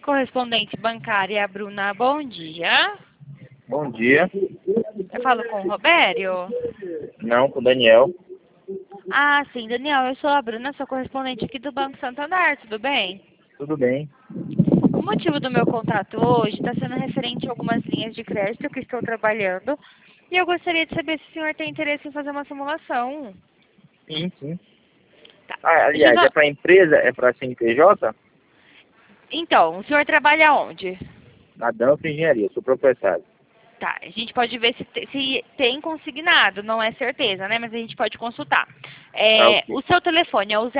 Correspondente bancária, Bruna, bom dia. Bom dia. Eu falo com o Robério? Não, com o Daniel. Ah, sim, Daniel, eu sou a Bruna, sou correspondente aqui do Banco Santander, tudo bem? Tudo bem? O motivo do meu contato hoje está sendo referente a algumas linhas de crédito que estou trabalhando e eu gostaria de saber se o senhor tem interesse em fazer uma simulação. Sim, sim. Tá. Ah, Deixa eu aliás, é só... para empresa? É para CNPJ? Então, o senhor trabalha onde? Na Danfa Engenharia, sou proprietário. Tá, a gente pode ver se tem consignado, não é certeza, né? Mas a gente pode consultar. Tá, ok. O seu telefone é o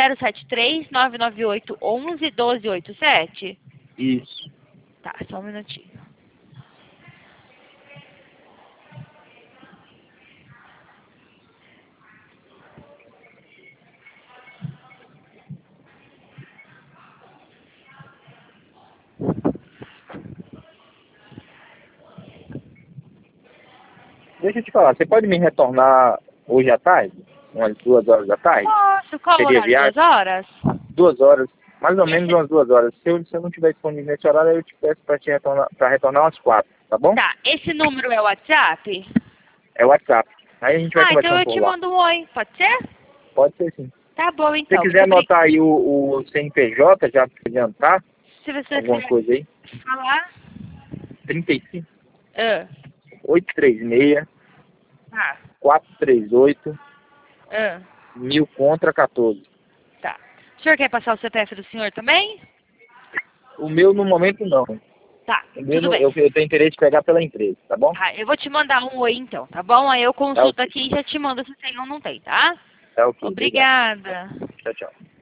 073-998-11-1287? Isso. Tá, só um minutinho. Deixa eu te falar, você pode me retornar hoje à tarde? Umas 2 horas da tarde? Posso? Qual o Seria horário? viagem? 2 horas? 2 horas. Mais ou menos Esse... umas 2 horas. Se eu não tiver disponível nesse horário, eu te peço para retornar umas 4, tá bom? Tá, esse número é o WhatsApp? É o WhatsApp. Aí a gente vai Ah, então conversando eu por te lá. mando um oi, pode ser? Pode ser sim. Tá bom, Se você então. Muito quiser obrigada. anotar aí o CNPJ, já para adiantar, Se você alguma quiser coisa aí, falar... 35 Ah, 836 tá. 438 Ah, 1000 contra 14. tá. O senhor quer passar o CPF do senhor também? O meu no momento não. Tá, O meu tudo bem. eu tenho interesse de pegar pela empresa, tá bom? Tá, eu vou te mandar um oi então, tá bom? Aí eu Tá consulto ok. aqui e já te mando se tem ou não tem, tá? Tá ok, obrigado. Obrigada. Tchau, tchau.